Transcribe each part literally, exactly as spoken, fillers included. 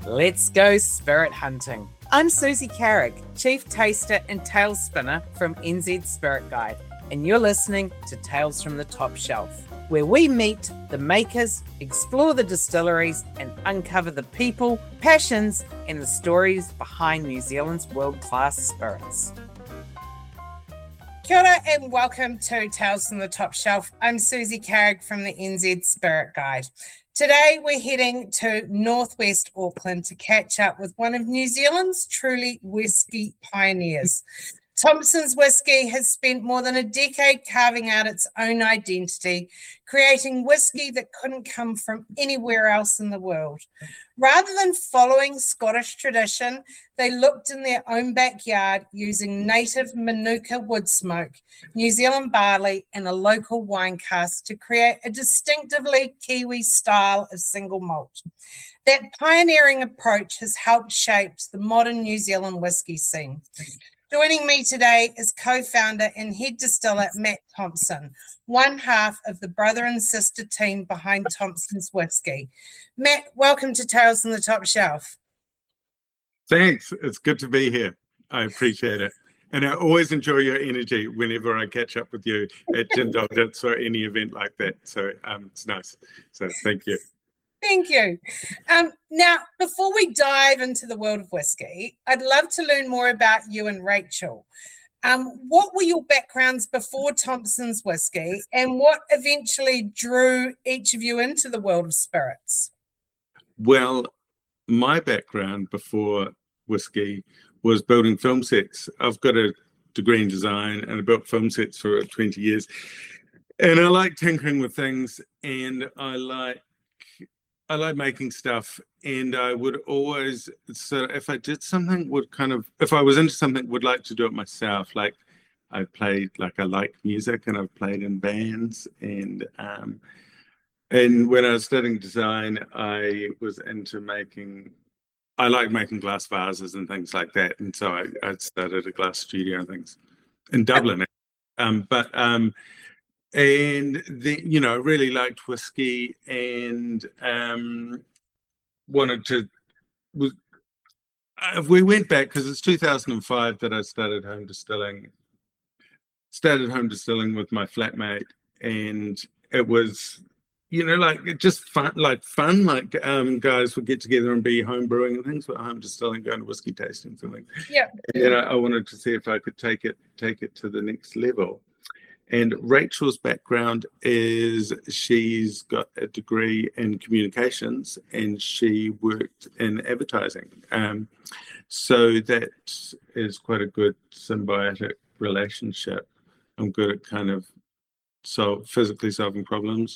Let's go spirit hunting. I'm Susie Carrick, Chief Taster and Tail Spinner from N Z Spirit Guide, and you're listening to Tales from the Top Shelf, where we meet the makers, explore the distilleries, and uncover the people, passions, and the stories behind New Zealand's world-class spirits. Kia ora and welcome to Tales from the Top Shelf. I'm Susie Carrick from the N Z Spirit Guide. Today we're heading to northwest Auckland to catch up with one of New Zealand's truly whiskey pioneers. Thompson's Whiskey has spent more than a decade carving out its own identity, creating whiskey that couldn't come from anywhere else in the world. Rather than following Scottish tradition, they looked in their own backyard using native Manuka wood smoke, New Zealand barley, and a local wine cask to create a distinctively Kiwi style of single malt. That pioneering approach has helped shape the modern New Zealand whiskey scene. Joining me today is co-founder and head distiller Matt Thompson, one half of the brother and sister team behind Thompson's Whiskey. Matt, welcome to Tales on the Top Shelf. Thanks. It's good to be here. I appreciate it. And I always enjoy your energy whenever I catch up with you at Gindaldits or any event like that. So um, it's nice. So thank you. Thank you. Um, now, before we dive into the world of whiskey, I'd love to learn more about you and Rachel. Um, what were your backgrounds before Thompson's Whiskey, and what eventually drew each of you into the world of spirits? Well, my background before whiskey was building film sets. I've got a degree in design and I built film sets for twenty years. And I like tinkering with things, and I like I like making stuff, and I would always, so if I did something, would kind of, if I was into something, would like to do it myself. Like I played, like I like music, and I've played in bands, and um, and when I was studying design, I was into making, I like making glass vases and things like that, and so I, I started a glass studio and things in Dublin. Um, but um, and the, you know, really liked whiskey, and um, wanted to. Was, uh, we went back because it's two thousand five that I started home distilling. Started home distilling with my flatmate, and it was, you know, like just fun, like fun, like um, guys would get together and be home brewing and things, but home distilling, going to whiskey tasting, something. Yeah. And I, I wanted to see if I could take it, take it to the next level. And Rachel's background is she's got a degree in communications, and she worked in advertising. Um, so that is quite a good symbiotic relationship. I'm good at kind of so physically solving problems.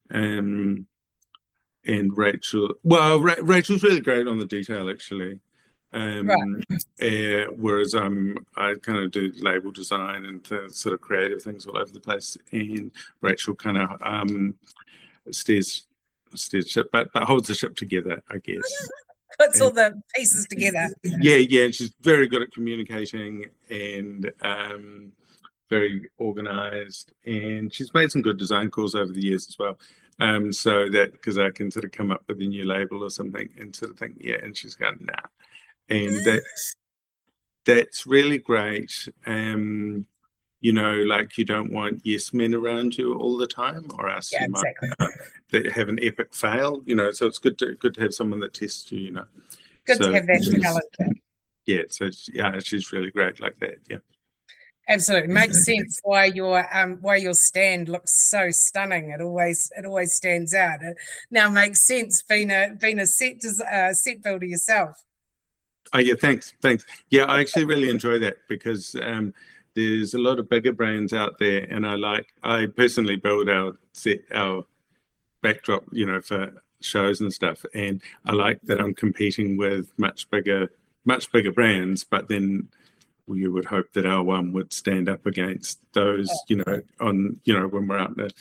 Um, and Rachel, well, Ra- Rachel's really great on the detail, actually. Um, right. uh, whereas um, I kind of do label design and the sort of creative things all over the place, and Rachel kind of um, steers steers ship, but, but holds the ship together, I guess. Puts and, all the pieces together. Yeah, yeah. She's very good at communicating and um, very organized, and she's made some good design calls over the years as well. Um, so that because I can sort of come up with a new label or something and sort of think, yeah, and she's going, nah. And that's that's really great. Um, you know, like you don't want yes men around you all the time, or else yeah, you might exactly. uh, that have an epic fail. You know, so it's good to good to have someone that tests you. You know, good so to have that talent. Yeah, so yeah, she's really great like that. Yeah, absolutely makes sense why your um why your stand looks so stunning. It always it always stands out. It now makes sense being a being a set uh, set builder yourself. Oh yeah, thanks, thanks. Yeah, I actually really enjoy that because um, there's a lot of bigger brands out there, and I like. I personally build our set, our backdrop, you know, for shows and stuff, and I like that I'm competing with much bigger, much bigger brands. But then you would hope that our one would stand up against those, you know, on you know when we're out there,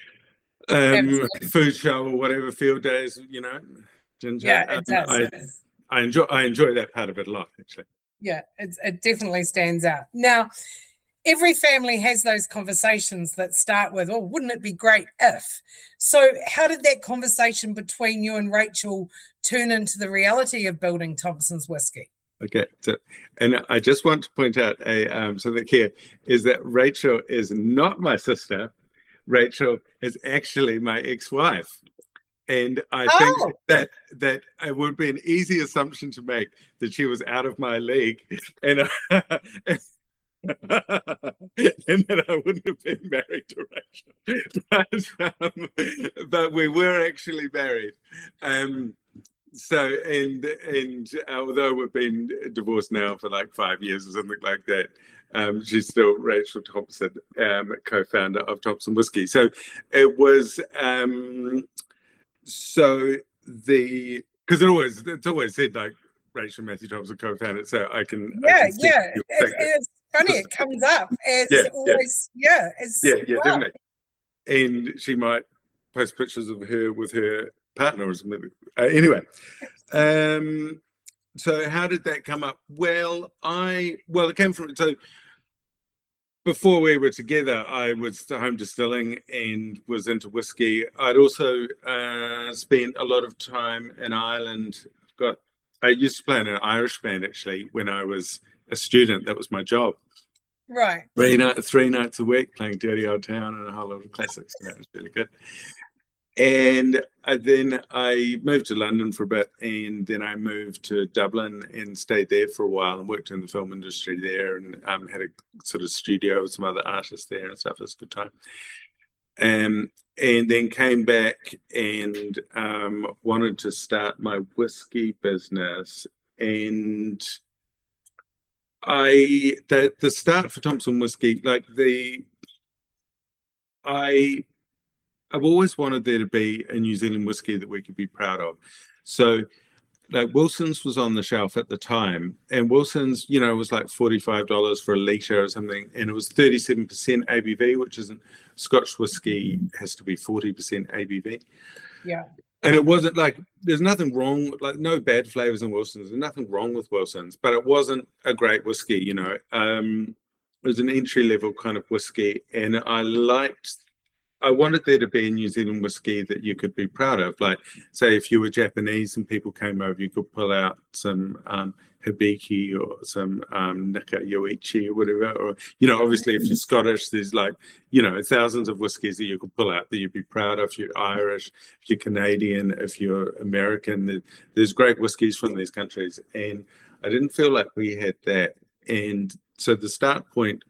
um, food show or whatever, field days, you know. Ginger. Yeah, it does. Um, I, I enjoy I enjoy that part of it a lot, actually. Yeah, it's, it definitely stands out. Now, every family has those conversations that start with, oh, wouldn't it be great if? So how did that conversation between you and Rachel turn into the reality of building Thompson's Whiskey? Okay, so, and I just want to point out a um, something here is that Rachel is not my sister. Rachel is actually my ex-wife. And I oh. think that that it would be an easy assumption to make that she was out of my league, and, uh, and that I wouldn't have been married to Rachel. But, um, but we were actually married. Um, so, and and although we've been divorced now for like five years or something like that, um, she's still Rachel Thompson, um, co-founder of Thompson Whiskey. So it was. Um, So the because it always it's always said like Rachel Matthew Thompson co-founded, so I can yeah I can yeah it's, it's funny it comes up as yeah, always yeah yeah, it's, yeah, yeah wow. definitely. And she might post pictures of her with her partner or something. Uh, anyway, um, so how did that come up? Well, I well it came from so. Before we were together, I was home distilling and was into whiskey. I'd also uh, spent a lot of time in Ireland. Got I used to play in an Irish band actually when I was a student. That was my job. Right. Three nights, three nights a week, playing Dirty Old Town and a whole lot of classics. That was really good. And I, then I moved to London for a bit, and then I moved to Dublin and stayed there for a while and worked in the film industry there, and um, had a sort of studio with some other artists there and stuff. It was a good time. Um, and then came back and um, wanted to start my whiskey business. And I the the start for Thompson Whiskey, like the I. I've always wanted there to be a New Zealand whiskey that we could be proud of. So like Wilson's was on the shelf at the time, and Wilson's, you know, was like forty-five dollars for a litre or something, and it was thirty-seven percent A B V, which isn't Scotch whiskey has to be forty percent A B V. Yeah. And it wasn't like, there's nothing wrong, like no bad flavors in Wilson's, there's nothing wrong with Wilson's, but it wasn't a great whiskey, you know. Um, it was an entry level kind of whiskey, and I liked I wanted there to be a New Zealand whiskey that you could be proud of. Like, say, if you were Japanese and people came over, you could pull out some um, Hibiki or some um, Nika Yoichi or whatever. Or, you know, obviously, if you're Scottish, there's like, you know, thousands of whiskies that you could pull out that you'd be proud of. If you're Irish, if you're Canadian, if you're American, there's great whiskies from these countries. And I didn't feel like we had that. And so the start point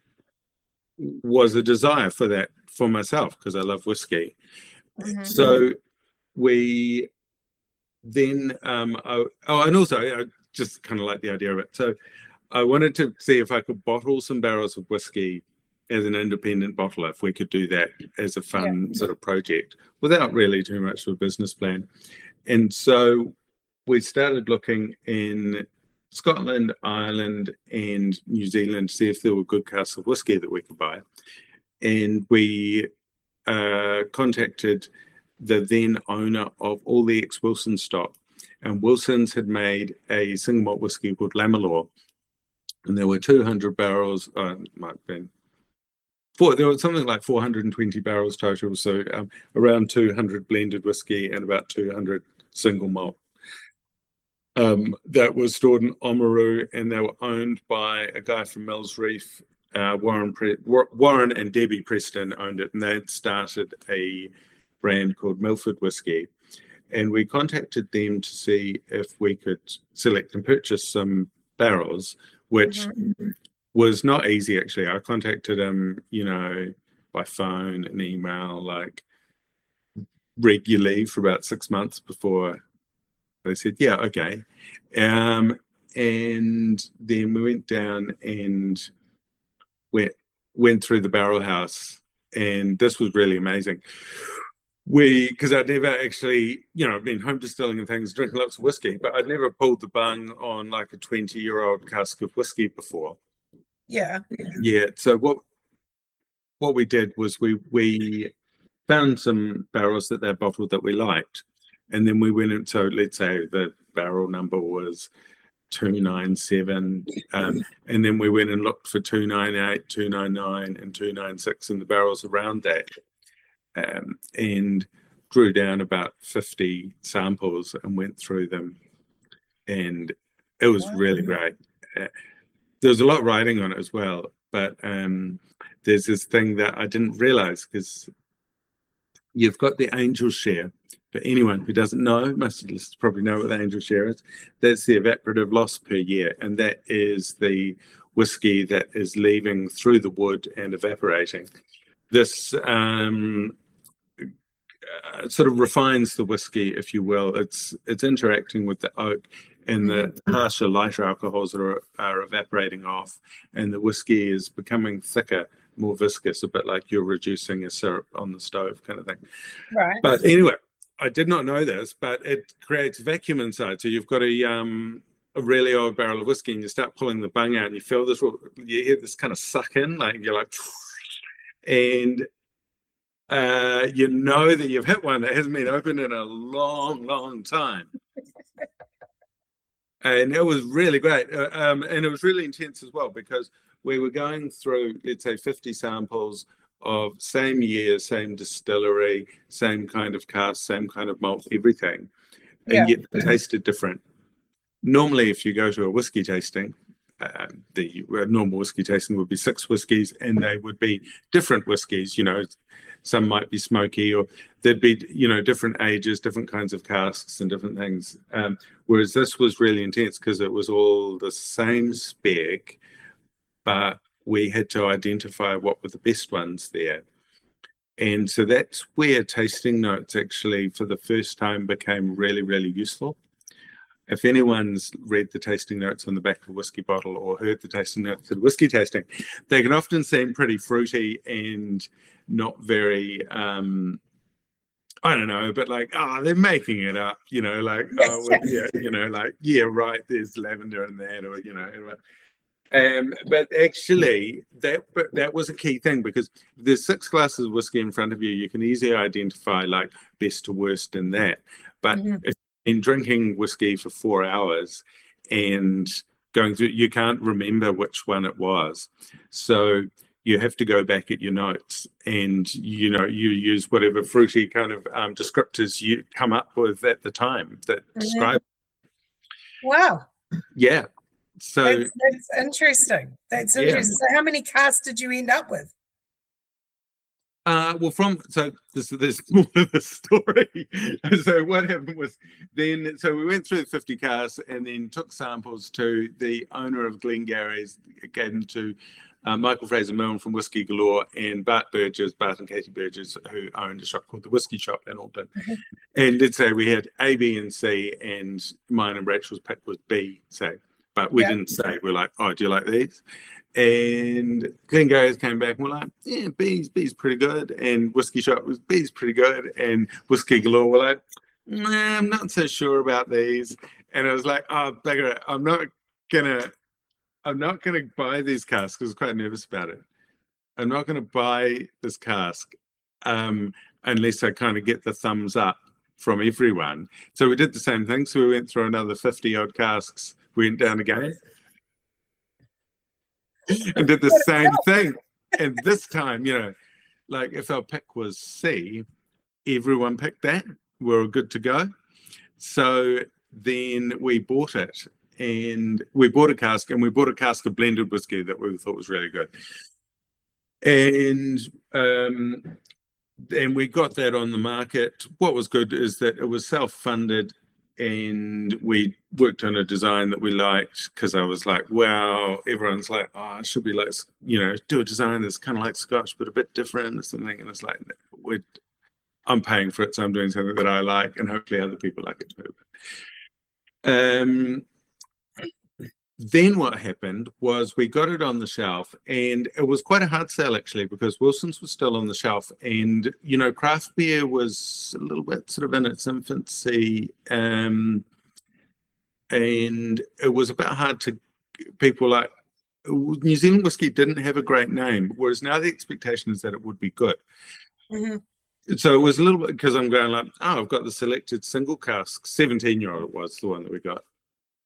was a desire for that for myself, because I love whiskey. Mm-hmm. So we then um I, oh and also I just kind of like the idea of it, so I wanted to see if I could bottle some barrels of whiskey as an independent bottler, if we could do that as a fun yeah. sort of project without really too much of a business plan. And so we started looking in Scotland, Ireland and New Zealand to see if there were good casks of whiskey that we could buy. And we uh, contacted the then owner of all the ex-Wilson stock. And Wilson's had made a single malt whiskey called Lamalore. And there were two hundred barrels, uh, might have been, four, there was something like four hundred twenty barrels total. So um, around two hundred blended whiskey and about two hundred single malt. Um, that was stored in Oamaru, and they were owned by a guy from Mills Reef. Uh, Warren Pre- Warren and Debbie Preston owned it, and they had started a brand called Milford Whiskey. And we contacted them to see if we could select and purchase some barrels, which mm-hmm. was not easy, actually. I contacted them, you know, by phone and email, like regularly for about six months before they said, yeah, okay. Um, and then we went down and went went through the barrel house, and this was really amazing. We, because I'd never actually, you know, I've been home distilling and things, drinking lots of whiskey, but I'd never pulled the bung on like a twenty-year-old cask of whiskey before. Yeah. Yeah. So what what we did was we we found some barrels that they bottled that we liked, and then we went in. So let's say the barrel number was two ninety-seven, um, and then we went and looked for two ninety-eight, two ninety-nine, and two ninety-six in the barrels around that, um, and drew down about fifty samples and went through them, and it was wow. really great. Uh, there was a lot riding on it as well, but um, there's this thing that I didn't realize, because you've got the angel share. For anyone who doesn't know, most of us probably know what the angel share is. That's the evaporative loss per year, and that is the whiskey that is leaving through the wood and evaporating. This um, uh, sort of refines the whiskey, if you will. It's it's interacting with the oak, and the harsher, lighter alcohols are, are evaporating off, and the whiskey is becoming thicker, more viscous, a bit like you're reducing a syrup on the stove kind of thing. Right. But anyway, I did not know this, but it creates vacuum inside. So you've got a um a really old barrel of whiskey, and you start pulling the bung out, and you feel this, you hear this kind of suck in, like you're like, and uh, you know that you've hit one that hasn't been opened in a long, long time. And it was really great. Uh, um, and it was really intense as well, because we were going through, let's say, fifty samples of same year, same distillery, same kind of cask, same kind of malt, everything, and yeah. yet they tasted different. Normally, if you go to a whiskey tasting, uh, the uh, normal whiskey tasting would be six whiskies, and they would be different whiskies. You know, some might be smoky, or there'd be, you know, different ages, different kinds of casks, and different things. Um, whereas this was really intense, because it was all the same spec, but we had to identify what were the best ones there. And so that's where tasting notes actually, for the first time, became really, really useful. If anyone's read the tasting notes on the back of a whiskey bottle, or heard the tasting notes at a whiskey tasting, they can often seem pretty fruity and not very, um, I don't know, but like, oh, they're making it up, you know, like, oh, well, yeah, you know, like, yeah, right, there's lavender in that, or, you know, Um, but actually, that but that was a key thing, because if there's six glasses of whiskey in front of you, you can easily identify like best to worst in that. But mm-hmm. if in drinking whiskey for four hours and going through, you can't remember which one it was. So you have to go back at your notes, and you know, you use whatever fruity kind of um, descriptors you come up with at the time that mm-hmm. describe. Wow. Yeah. So that's, that's interesting. That's interesting. Yeah. So how many casts did you end up with? Uh, well, from so this there's more to the story. So what happened was then, so we went through the fifty casts, and then took samples to the owner of Glengarry's, gave them to uh, Michael Fraser Milne from Whiskey Galore, and Bart Burgess, Bart and Katie Burgess, who owned a shop called the Whiskey Shop in Auckland. Mm-hmm. And let's say we had A, B, and C, and mine and Rachel's pick was B, say. But we yep. didn't say. We're like, oh, do you like these? And Glengarry's came back and we're like, yeah, B's, B's pretty good. And Whiskey Shop was B's pretty good. And Whiskey Galore were like, nah, I'm not so sure about these. And I was like, oh, bugger it. I'm not gonna, I'm not gonna buy these casks, because I was quite nervous about it. I'm not gonna buy this cask um, unless I kind of get the thumbs up from everyone. So we did the same thing. So we went through another fifty odd casks. Went down again and did the same thing. And this time, you know, like if our pick was C, everyone picked that. We're good to go. So then we bought it, and we bought a cask, and we bought a cask of blended whiskey that we thought was really good. And um, and we got that on the market. What was good is that it was self-funded, and we worked on a design that we liked, because I was like, wow, everyone's like, oh, it should be like, you know, do a design that's kind of like Scotch, but a bit different or something. And it's like, we're, I'm paying for it, so I'm doing something that I like, and hopefully other people like it too. Um, then what happened was we got it on the shelf, and it was quite a hard sell actually, because Wilson's was still on the shelf, and you know, craft beer was a little bit sort of in its infancy, um, and it was a bit hard to people like New Zealand whiskey didn't have a great name, whereas now the expectation is that it would be good. Mm-hmm. So it was a little bit, because I'm going like, oh, I've got the selected single cask, seventeen year old it was the one that we got.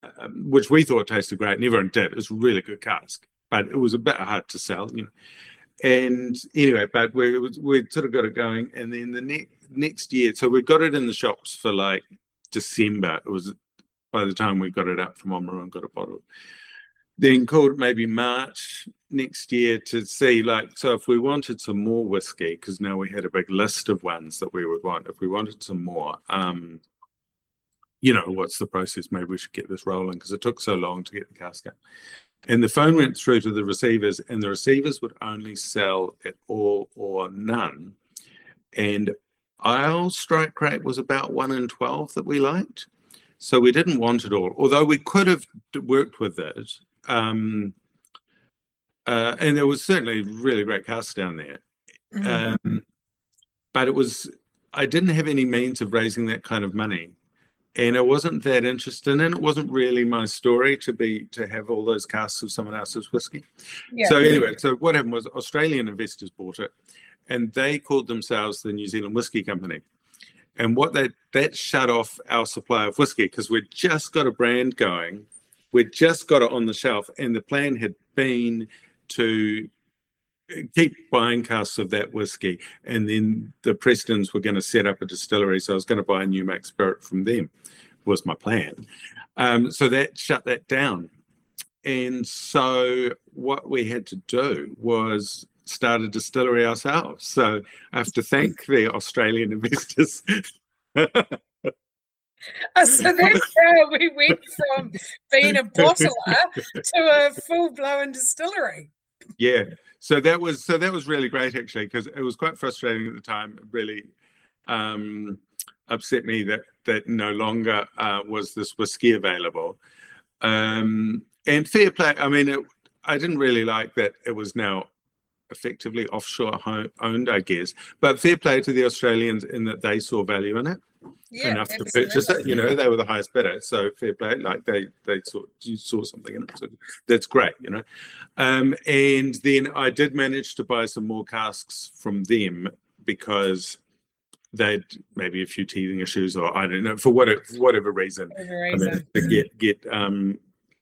um, which we thought tasted great, and everyone did. It was a really good cask, but it was a bit hard to sell, you know. And anyway, but we we sort of got it going, and then the next next year, so we got it in the shops for like December. It was by the time we got it up from Oamaru and got it bottled. Then called maybe March next year to see, like, so if we wanted some more whiskey, because now we had a big list of ones that we would want. If we wanted some more, um, you know, what's the process? Maybe we should get this rolling, because it took so long to get the cask out. And the phone went through to the receivers, and the receivers would only sell at all or none. And our strike rate was about one in twelve that we liked. So we didn't want it all, although we could have worked with it. Um, uh, and there was certainly really great casks down there. Mm-hmm. Um, but it was, I didn't have any means of raising that kind of money. And I wasn't that interested in it. It wasn't really my story to be to have all those casks of someone else's whiskey. Yeah. So anyway, so what happened was Australian investors bought it, and they called themselves the New Zealand Whisky Company. And what that that shut off our supply of whiskey, because we'd just got a brand going, we'd just got it on the shelf, and the plan had been to keep buying casks of that whiskey, and then the Prestons were going to set up a distillery, so I was going to buy a new make spirit from them, was my plan. Um, so that shut that down. And so what we had to do was start a distillery ourselves. So I have to thank the Australian investors. Oh, so that's how we went from being a bottler to a full-blown distillery. Yeah, so that was so that was really great, actually, because it was quite frustrating at the time. It really um, upset me that that no longer uh, was this whiskey available. Um, and fair play. I mean, it, I didn't really like that it was now effectively offshore owned, I guess. But fair play to the Australians in that they saw value in it. Yeah, enough absolutely. To purchase it. You know, they were the highest bidder, so fair play. Like they, they saw, you saw something in it, so that's great. You know, um, and then I did manage to buy some more casks from them because they'd maybe a few teething issues, or I don't know, for whatever whatever reason. Whatever reason. I mean, to get get um,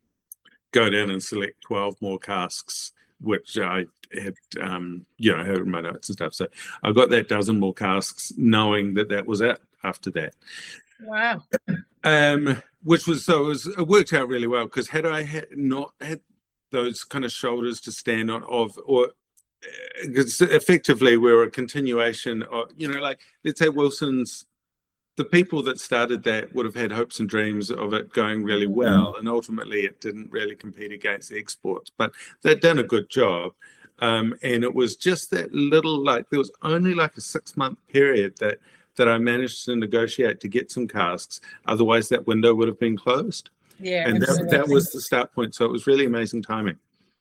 go down and select twelve more casks, which I had, um, you know, had in my notes and stuff. So I got that dozen more casks, knowing that that was it. After that, wow, um, which was so it, was, it worked out really well, because had I had not had those kind of shoulders to stand on of, or because effectively we're a continuation of, you know, like let's say Wilson's, the people that started that would have had hopes and dreams of it going really well, and ultimately it didn't really compete against the exports, but they'd done a good job. Um, and it was just that little, like there was only like a six month period that. that I managed to negotiate to get some casks. Otherwise, that window would have been closed. Yeah, and that, that was the start point. So it was really amazing timing.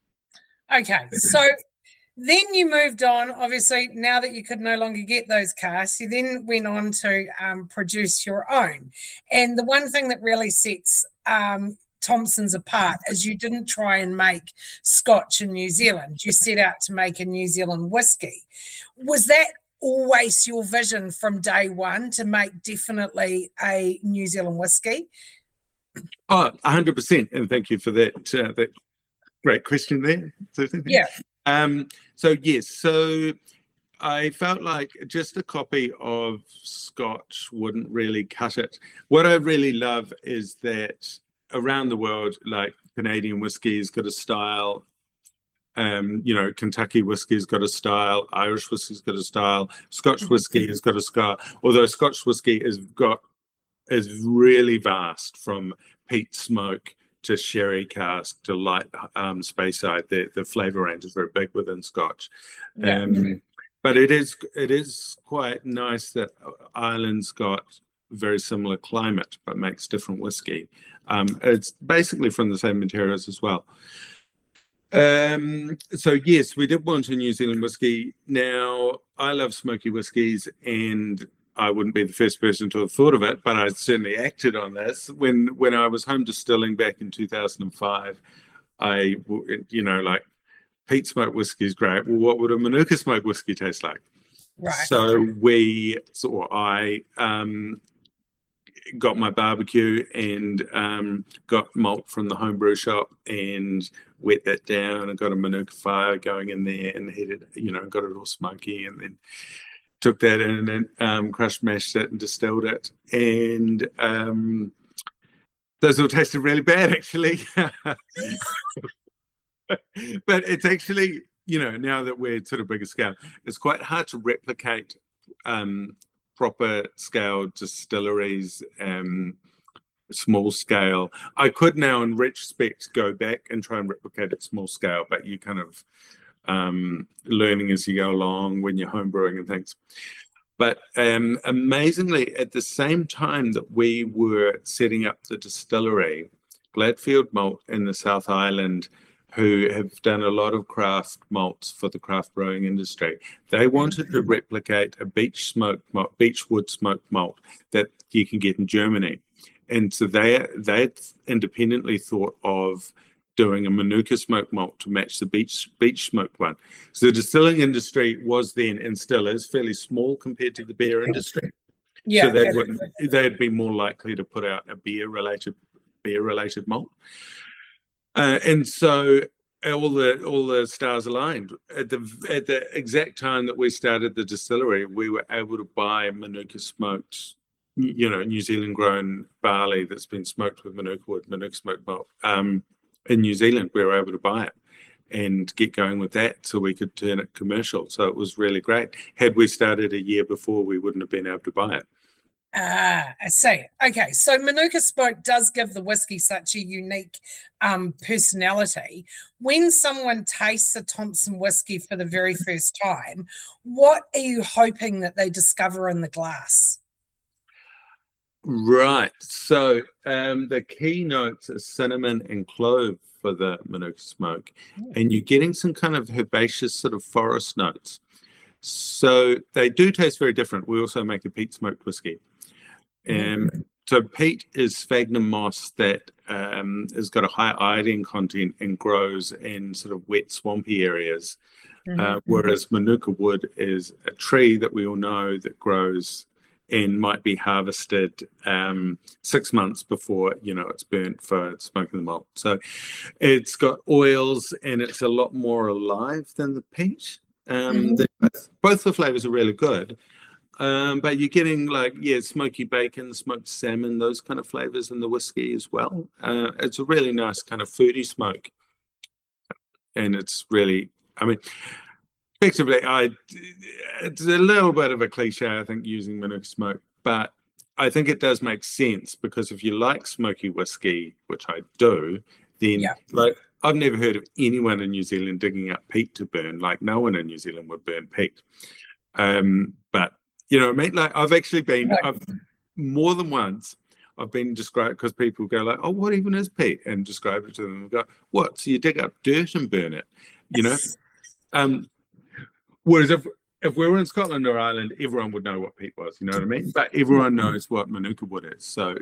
Okay, so then you moved on. Obviously, now that you could no longer get those casks, you then went on to um, produce your own. And the one thing that really sets um, Thompson's apart is you didn't try and make Scotch in New Zealand. You set out to make a New Zealand whiskey. Was that always your vision from day one to make definitely a New Zealand whiskey? Oh, one hundred percent. And thank you for that uh, that great question there. Yeah. Um, so, yes, so I felt like just a copy of Scotch wouldn't really cut it. What I really love is that around the world, like Canadian whiskey's got a style, Um, you know, Kentucky whiskey's got a style, Irish whiskey's got a style, Scotch whiskey has got a style, although Scotch whiskey is got is really vast, from peat smoke to sherry cask to light um, Speyside. The the flavour range is very big within Scotch. Yeah. Um, but it is it is quite nice that Ireland's got very similar climate but makes different whiskey. Um, it's basically from the same materials as well. Um, so yes, we did want a New Zealand whiskey. Now, I love smoky whiskies, and I wouldn't be the first person to have thought of it, but I certainly acted on this. When when I was home distilling back in two thousand five, I, you know, like, peat smoke whiskey is great. Well, what would a Manuka smoke whiskey taste like? Right. So we, so I, um, got my barbecue and um, got malt from the homebrew shop and wet that down and got a Manuka fire going in there and heated, you know, got it all smoky, and then took that in and um, crushed, mashed it and distilled it. And um, those all tasted really bad, actually. But it's actually, you know, now that we're sort of bigger scale, it's quite hard to replicate um, proper scale distilleries, um, small scale. I could now, in retrospect, go back and try and replicate it small scale, but you kind of um, learning as you go along when you're homebrewing and things. But um, amazingly, at the same time that we were setting up the distillery, Gladfield Malt in the South Island, who have done a lot of craft malts for the craft brewing industry, they wanted to replicate a beech smoked malt, beechwood smoked malt that you can get in Germany. And so they they independently thought of doing a Manuka smoked malt to match the beech beech smoked one. So the distilling industry was then, and still is, fairly small compared to the beer industry. Yeah, so they would they'd be more likely to put out a beer related beer related malt. Uh, and so all the all the stars aligned. At the at the exact time that we started the distillery, we were able to buy Manuka smoked, you know, New Zealand grown barley that's been smoked with Manuka wood, Manuka smoked malt. Um, in New Zealand, we were able to buy it and get going with that so we could turn it commercial. So it was really great. Had we started a year before, we wouldn't have been able to buy it. Ah, I see. Okay, so Manuka Smoke does give the whiskey such a unique um, personality. When someone tastes a Thompson whiskey for the very first time, what are you hoping that they discover in the glass? Right. So um, the key notes are cinnamon and clove for the Manuka Smoke, mm. and you're getting some kind of herbaceous sort of forest notes. So they do taste very different. We also make a peat smoked whiskey. Um, so peat is sphagnum moss that um, has got a high iodine content and grows in sort of wet, swampy areas, mm-hmm. uh, whereas Manuka wood is a tree that we all know that grows and might be harvested um, six months before, you know, it's burnt for smoking the malt. So it's got oils and it's a lot more alive than the peat. Um, mm-hmm. Both the flavors are really good. Um, but you're getting like, yeah, smoky bacon, smoked salmon, those kind of flavors in the whiskey as well. Uh, it's a really nice kind of foodie smoke. And it's really, I mean, effectively, I, it's a little bit of a cliche, I think, using Manuka Smoke, but I think it does make sense because if you like smoky whiskey, which I do, then yeah. like I've never heard of anyone in New Zealand digging up peat to burn. Like no one in New Zealand would burn peat. Um, but you know, I mean, like I've actually been, I've more than once, I've been described because people go like, "Oh, what even is peat?" and describe it to them and go, "What? So you dig up dirt and burn it?" You know. Um, whereas if if we were in Scotland or Ireland, everyone would know what peat was. You know what I mean? But everyone knows what Manuka wood is. So,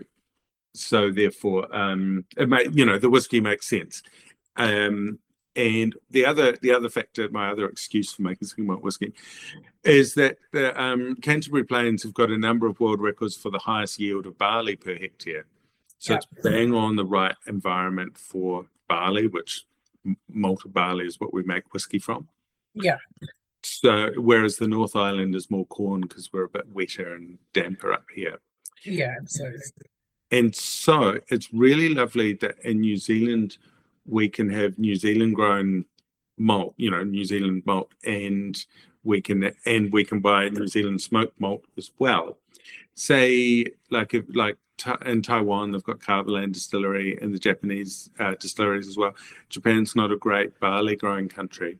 so therefore, um, it may, you know, the whiskey makes sense. Um, And the other the other factor, my other excuse for making single malt whiskey, is that the um, Canterbury Plains have got a number of world records for the highest yield of barley per hectare. So yep. It's bang on the right environment for barley, which malted barley is what we make whiskey from. Yeah. So whereas the North Island is more corn because we're a bit wetter and damper up here. Yeah, absolutely. And so it's really lovely that in New Zealand we can have New Zealand grown malt, you know, New Zealand malt, and we can and we can buy New Zealand smoked malt as well. Say, like if like in Taiwan, they've got Carverland Distillery and the Japanese uh, distilleries as well. Japan's not a great barley growing country,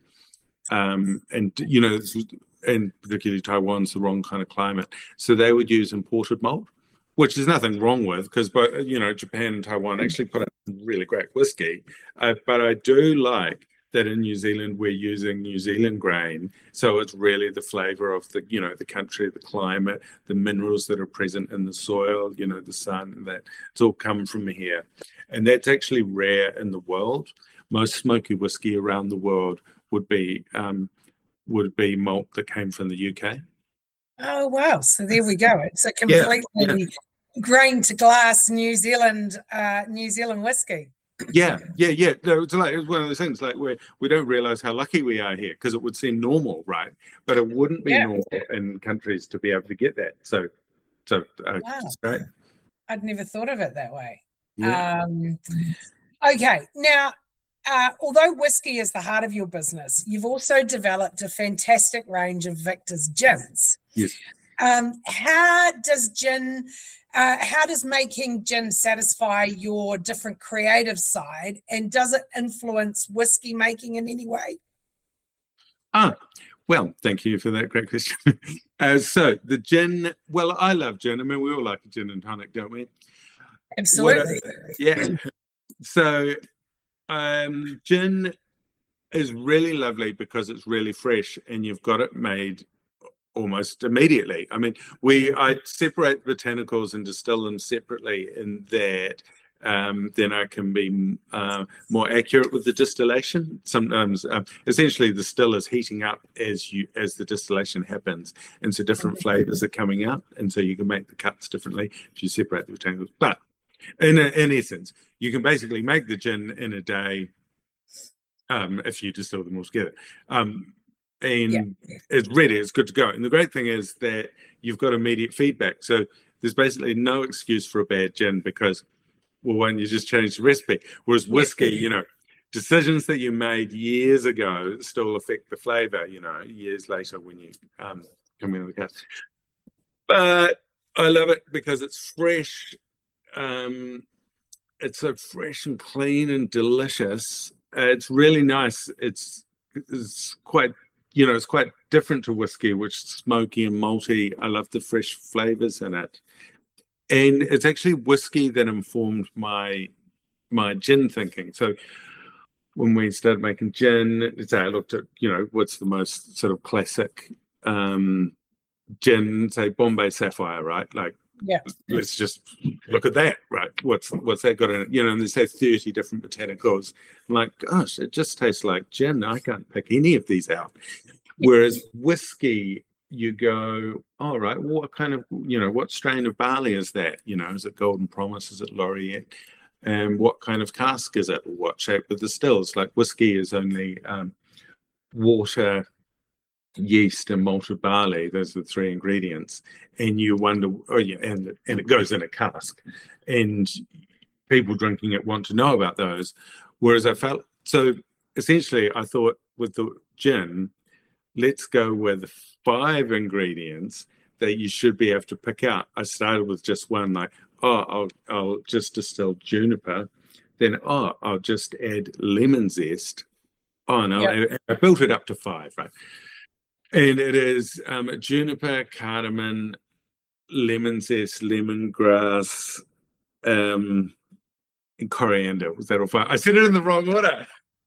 um, and you know, and particularly Taiwan's the wrong kind of climate, so they would use imported malt, which there's nothing wrong with because, but you know, Japan and Taiwan actually put out really great whiskey. Uh, but I do like that in New Zealand we're using New Zealand grain, so it's really the flavour of the, you know, the country, the climate, the minerals that are present in the soil, you know, the sun, and that it's all come from here, and that's actually rare in the world. Most smoky whiskey around the world would be um, would be malt that came from the U K. Oh wow! So there we go. It's a completely yeah, yeah. grain to glass New Zealand, uh, New Zealand whiskey. Yeah, yeah, yeah. No, it's like it's one of those things like where we don't realize how lucky we are here because it would seem normal, right? But it wouldn't be Yeah. normal in countries to be able to get that. So, so uh, Wow. it's great. I'd never thought of it that way. Yeah. Um, okay, now, uh, although whiskey is the heart of your business, you've also developed a fantastic range of Victor's gins. Yes. Um, how does gin, uh, how does making gin satisfy your different creative side, and does it influence whiskey making in any way? Ah, well, thank you for that great question. uh, so the gin, well, I love gin. I mean, we all like a gin and tonic, don't we? Absolutely. What, uh, yeah. So um, gin is really lovely because it's really fresh and you've got it made almost immediately. I mean, we I separate botanicals and distill them separately in that um, then I can be uh, more accurate with the distillation. Sometimes, um, essentially, the still is heating up as you as the distillation happens, and so different flavors are coming out, and so you can make the cuts differently if you separate the botanicals. But in a, in essence, you can basically make the gin in a day um, if you distill them all together. Um, and yeah. It's ready, it's good to go. And the great thing is that you've got immediate feedback. So there's basically no excuse for a bad gin because, well, one, you just change the recipe. Whereas whiskey, you know, decisions that you made years ago still affect the flavor, you know, years later when you um, come in the cup. But I love it because it's fresh. Um, it's so fresh and clean and delicious. Uh, it's really nice. It's, it's quite... You know, it's quite different to whiskey, which is smoky and malty. I love the fresh flavors in it. And it's actually whiskey that informed my my gin thinking. So when we started making gin, I looked at, you know, what's the most sort of classic um, gin, say Bombay Sapphire, right? Like, yeah, let's just look at that, right? What's what's that got in it? You know, and they say thirty different botanicals. I'm like, gosh, it just tastes like gin. I can't pick any of these out. Whereas whiskey, you go, all right, what kind of, you know, what strain of barley is that? You know, is it Golden Promise? Is it Laureate? And what kind of cask is it? What shape of the stills? Like whiskey is only um, water, yeast and malted barley. Those are the three ingredients, and you wonder, oh yeah, and and it goes in a cask, and people drinking it want to know about those. Whereas I felt, so essentially I thought with the gin, let's go with five ingredients that you should be able to pick out. I started with just one, like, oh, I'll I'll just distill juniper, then oh, I'll just add lemon zest. Oh no, yep. I, I built it up to five, right? And it is um, juniper, cardamom, lemon zest, lemongrass, um, and coriander. Was that all fine? I said it in the wrong order.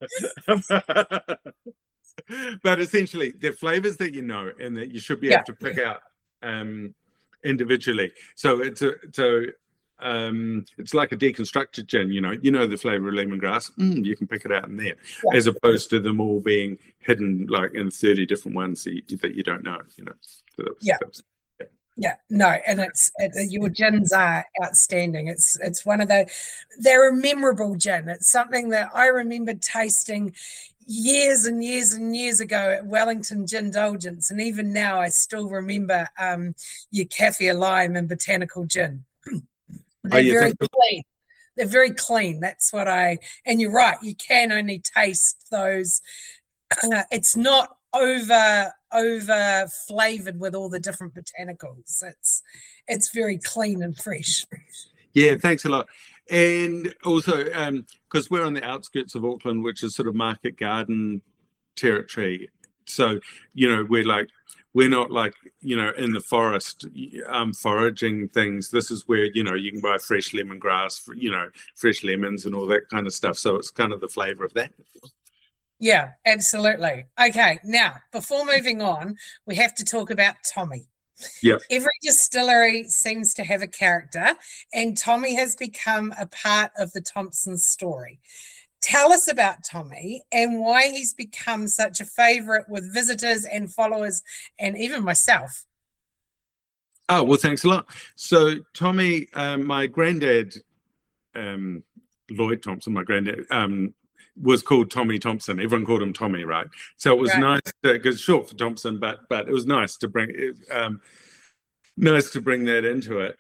But essentially, they're flavors that you know and that you should be yeah. able to pick out um, individually. So it's a so um, it's like a deconstructed gin. You know, you know the flavor of lemongrass. Mm, you can pick it out in there, yeah. as opposed to them all being hidden like in thirty different ones that you, that you don't know. You know. So that was, yeah. That was, yeah. Yeah, no, and it's it, your gins are outstanding. It's it's one of the they're a memorable gin. It's something that I remember tasting years and years and years ago at Wellington Gindulgence, and even now I still remember um, your kaffir lime and botanical gin. They're oh, very clean. They're very clean. That's what I. And you're right. You can only taste those. Uh, it's not over over flavored with all the different botanicals. It's it's very clean and fresh. Yeah, thanks a lot. And also, um, because we're on the outskirts of Auckland, which is sort of market garden territory. So, you know, we're like, we're not like, you know, in the forest um, foraging things. This is where, you know, you can buy fresh lemongrass, you know, fresh lemons and all that kind of stuff. So it's kind of the flavor of that. Yeah, absolutely. Okay, now, before moving on, we have to talk about Tommy. Yeah. Every distillery seems to have a character, and Tommy has become a part of the Thompson story. Tell us about Tommy and why he's become such a favorite with visitors and followers and even myself. Oh, well, thanks a lot. So Tommy, um, my granddad, um, Lloyd Thompson, my granddad, um, was called Tommy Thompson. Everyone called him Tommy, right? So it was Right. nice because short for Thompson, but but it was nice to bring um, nice to bring that into it.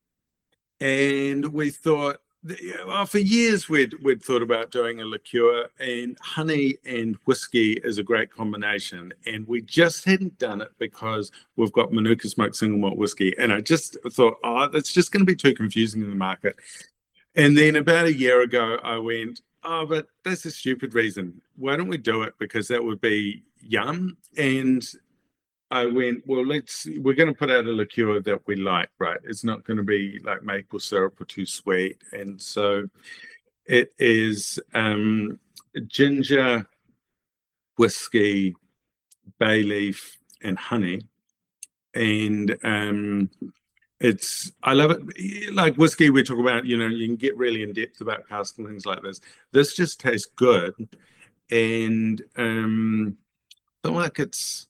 And we thought, well, for years we'd we'd thought about doing a liqueur, and honey and whiskey is a great combination. And we just hadn't done it because we've got Manuka smoked single malt whiskey, and I just thought, oh, that's just going to be too confusing in the market. And then about a year ago, I went, oh, but that's a stupid reason. Why don't we do it? Because that would be yum. And I went, well, let's, we're going to put out a liqueur that we like, right? It's not going to be like maple syrup or too sweet. And so it is um, ginger, whiskey, bay leaf, and honey. And um, it's, I love it. Like whiskey, we talk about, you know, you can get really in depth about cask and things like this. This just tastes good. And um, I feel like it's,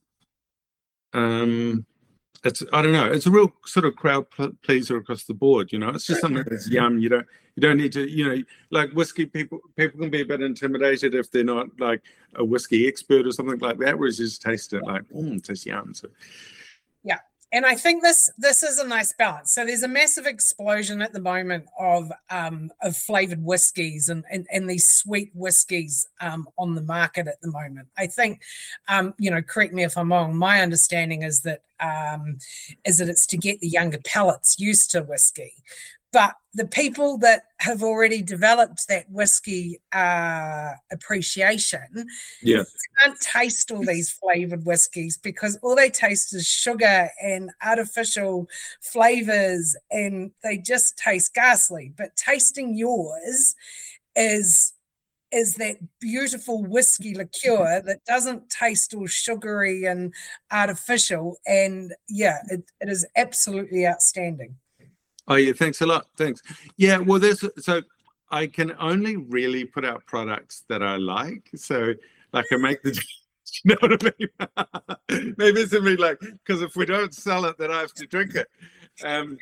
um, it's, I don't know, it's a real sort of crowd pleaser across the board, you know, it's just something that's yum. You don't, you don't need to, you know, like whiskey, people, people can be a bit intimidated if they're not like a whiskey expert or something like that, whereas you just taste it like, mm, it tastes yum. So, yeah. And I think this this is a nice balance. So there's a massive explosion at the moment of um, of flavored whiskies and, and, and these sweet whiskies um, on the market at the moment. I think, um, you know, correct me if I'm wrong, my understanding is that um, is that it's to get the younger palates used to whiskey. But the people that have already developed that whiskey uh, appreciation yeah, can't taste all these flavored whiskies because all they taste is sugar and artificial flavors, and they just taste ghastly. But tasting yours is is that beautiful whiskey liqueur that doesn't taste all sugary and artificial. And yeah, it, it is absolutely outstanding. Oh yeah, thanks a lot. Thanks. Yeah, well, there's so I can only really put out products that I like. So like I make the, you know what I mean? Maybe it's me like because if we don't sell it, then I have to drink it. Um,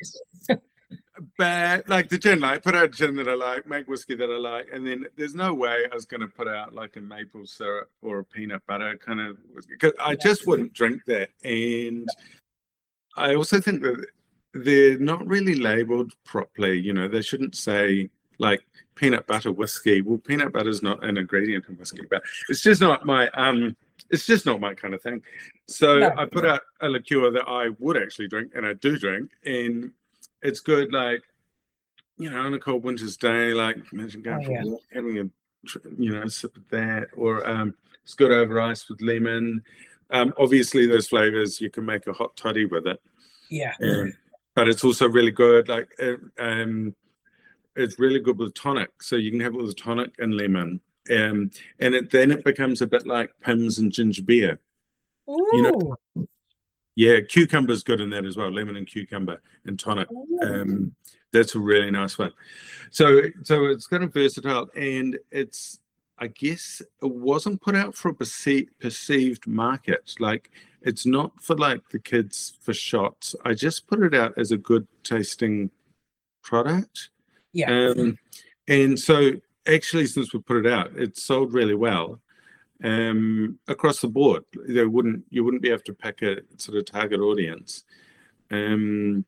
but like the gin, like put out gin that I like, make whiskey that I like, and then there's no way I was going to put out like a maple syrup or a peanut butter kind of because I just wouldn't drink that. And I also think that they're not really labeled properly. You know, they shouldn't say like peanut butter whiskey. Well, peanut butter is not an ingredient in whiskey, but it's just not my um it's just not my kind of thing. So no. I put out a liqueur that I would actually drink, and I do drink, and it's good like, you know, on a cold winter's day, like imagine going oh, for yeah. a walk, having a, you know, sip of that, or um it's good over ice with lemon. Um obviously those flavors you can make a hot toddy with it. Yeah. Um, but it's also really good. Like, um, it's really good with tonic. So you can have it with tonic and lemon, um, and it, then it becomes a bit like Pimm's and ginger beer. Ooh. You know, yeah, cucumber's good in that as well. Lemon and cucumber and tonic. Um, that's a really nice one. So, so it's kind of versatile, and it's, I guess, it wasn't put out for a perceived perceived market. Like, it's not for like the kids for shots. I just put it out as a good tasting product. Yeah. Um, and so actually, since we put it out, it's sold really well um, across the board. They wouldn't, you wouldn't be able to pick a sort of target audience. Um,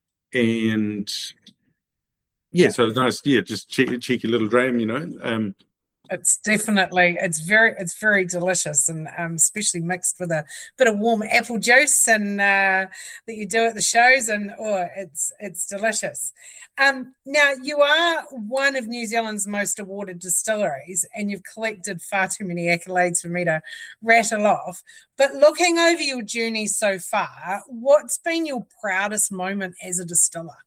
and yeah, so it's nice. Yeah, just cheeky, cheeky little dram, you know. Um, It's definitely, it's very, it's very delicious, and um, especially mixed with a bit of warm apple juice and uh, that you do at the shows, and oh, it's it's delicious. Um, now you are one of New Zealand's most awarded distilleries, and you've collected far too many accolades for me to rattle off. But looking over your journey so far, what's been your proudest moment as a distiller?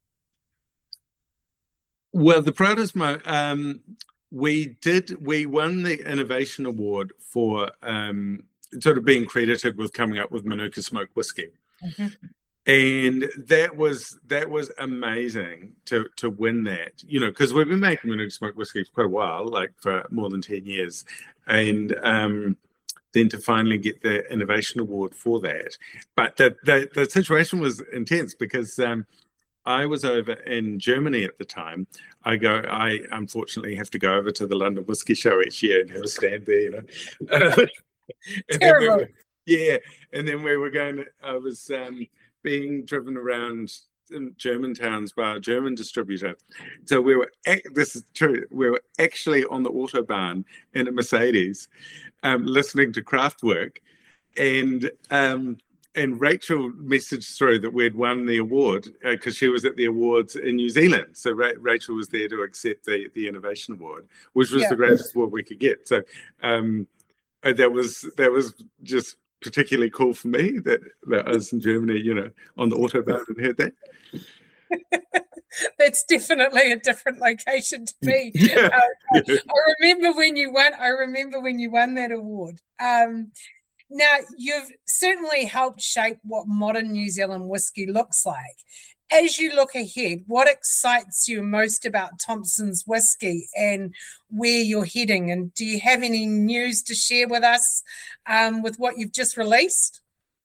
Well, the proudest moment. Um, We did, we won the Innovation Award for um, sort of being credited with coming up with Manuka smoked whiskey. Mm-hmm. And that was, that was amazing to to win that, you know, because we've been making Manuka smoked whiskey for quite a while, like for more than ten years. And um, then to finally get the innovation award for that. But the the, the situation was intense because um, I was over in Germany at the time. I go. I unfortunately have to go over to the London Whisky Show each year and have a stand there. You know. And then we were, yeah, and then we were going. I was um, being driven around in German towns by a German distributor. So we were. This is true. We were actually on the autobahn in a Mercedes, um, listening to Kraftwerk, and um, and Rachel messaged through that we'd won the award because uh, she was at the awards in New Zealand. So Ra- Rachel was there to accept the the innovation award, which was yeah. the greatest award we could get. So. Um, Uh, that was that was just particularly cool for me that, that I was in Germany, you know, on the autobahn and heard that. That's definitely a different location to be. Yeah. Uh, yeah. I remember when you won. I remember when you won that award. Um, now you've certainly helped shape what modern New Zealand whisky looks like. As you look ahead, what excites you most about Thompson's Whisky and where you're heading? And do you have any news to share with us um, with what you've just released?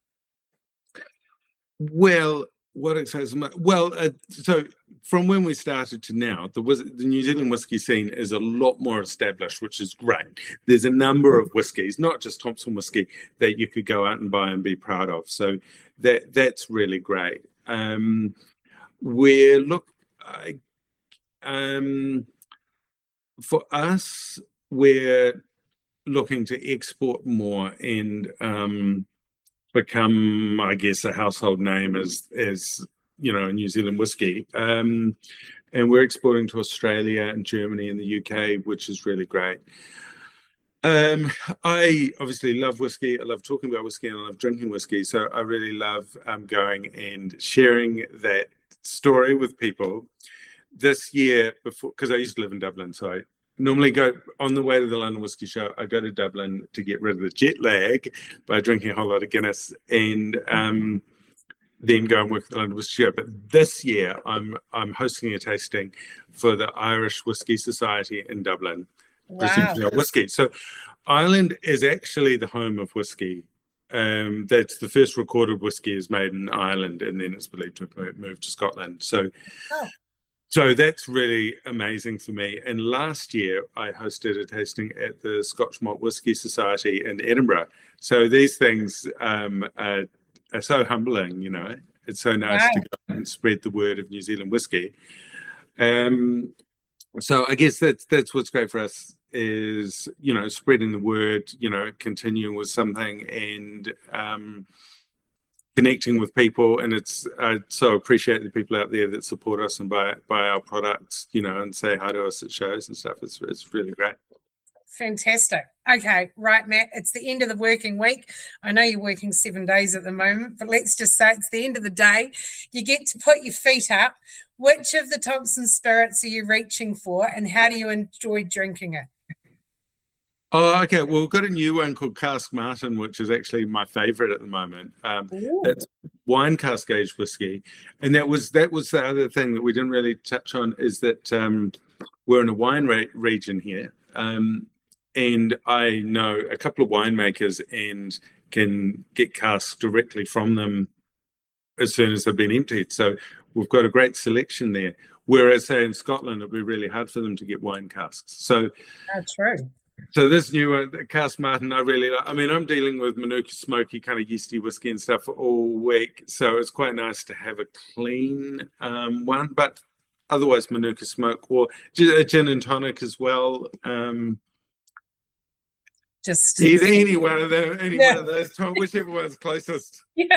Well, what excites me? Well, uh, so from when we started to now, the, the New Zealand whisky scene is a lot more established, which is great. There's a number of whiskies, not just Thompson Whisky, that you could go out and buy and be proud of. So that that's really great. Um, We're look I, um, for us, we're looking to export more and um, become, I guess, a household name as as you know, New Zealand whisky. Um, and we're exporting to Australia and Germany and the U K, which is really great. Um, I obviously love whiskey. I love talking about whiskey and I love drinking whiskey. So I really love um, going and sharing that story with people. This year, before, because I used to live in Dublin, so I normally go on the way to the London Whisky Show. I go to Dublin to get rid of the jet lag by drinking a whole lot of Guinness, and um, then go and work at the London Whisky Show. But this year, I'm I'm hosting a tasting for the Irish Whisky Society in Dublin. Wow. Whiskey. So Ireland is actually the home of whiskey. Um, that's the first recorded whiskey is made in Ireland, and then it's believed to have moved to Scotland. So, oh. so that's really amazing for me. And last year, I hosted a tasting at the Scotch Malt Whisky Society in Edinburgh. So these things um, are, are so humbling, you know. It's so nice wow. to go and spread the word of New Zealand whisky. Um, so I guess that's that's what's great for us. Is, you know, spreading the word, you know, continuing with something and um, connecting with people. And it's, I so appreciate the people out there that support us and buy, buy our products, you know, and say hi to us at shows and stuff. It's, it's really great. Fantastic. Okay, right, Matt, it's the end of the working week. I know you're working seven days at the moment, but let's just say it's the end of the day. You get to put your feet up. Which of the Thompson spirits are you reaching for, and how do you enjoy drinking it? Oh, okay. Well, we've got a new one called Cask Martin, which is actually my favorite at the moment. Um, that's wine cask aged whiskey, and that was that was the other thing that we didn't really touch on is that um, we're in a wine re- region here, um, and I know a couple of winemakers and can get casks directly from them as soon as they've been emptied. So we've got a great selection there. Whereas, say in Scotland, it'd be really hard for them to get wine casks. So that's true. So this new uh, Cask Martin, I really like. I mean, I'm dealing with Manuka smoky kind of yeasty whiskey and stuff all week, so it's quite nice to have a clean um, one. But otherwise, Manuka smoke or a gin and tonic as well. Um, Just either any one of them, any yeah. one of those, whichever one's closest. Yeah.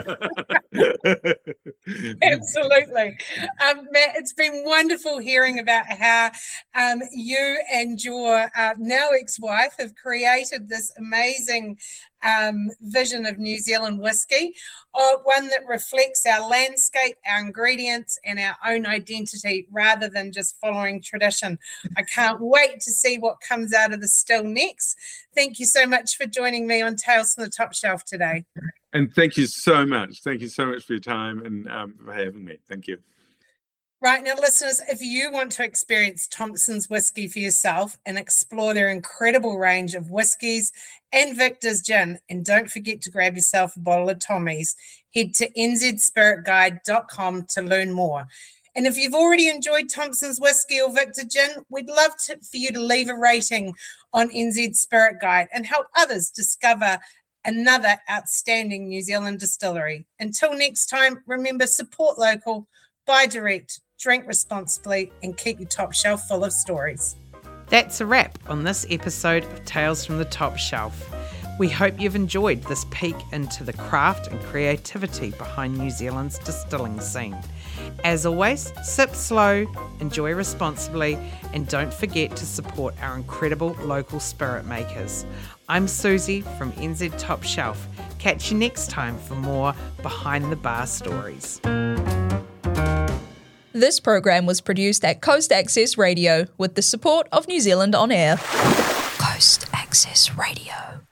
Absolutely. Um, Matt, it's been wonderful hearing about how um, you and your uh, now ex-wife have created this amazing um, vision of New Zealand whisky, uh, one that reflects our landscape, our ingredients, and our own identity rather than just following tradition. I can't wait to see what comes out of the still next. Thank you so much for joining me on Tales from the Top Shelf today. And thank you so much. Thank you so much for your time and um, for having me. Thank you. Right, now, listeners, if you want to experience Thompson's Whiskey for yourself and explore their incredible range of whiskies and Victor's Gin, and don't forget to grab yourself a bottle of Tommy's, head to n z spirit guide dot com to learn more. And if you've already enjoyed Thompson's Whiskey or Victor Gin, we'd love to, for you to leave a rating on N Z Spirit Guide and help others discover another outstanding New Zealand distillery. Until next time, remember, support local, buy direct, drink responsibly, and keep your top shelf full of stories. That's a wrap on this episode of Tales from the Top Shelf. We hope you've enjoyed this peek into the craft and creativity behind New Zealand's distilling scene. As always, sip slow, enjoy responsibly, and don't forget to support our incredible local spirit makers. I'm Susie from N Z Top Shelf. Catch you next time for more behind the bar stories. This program was produced at Coast Access Radio with the support of New Zealand On Air. Coast Access Radio.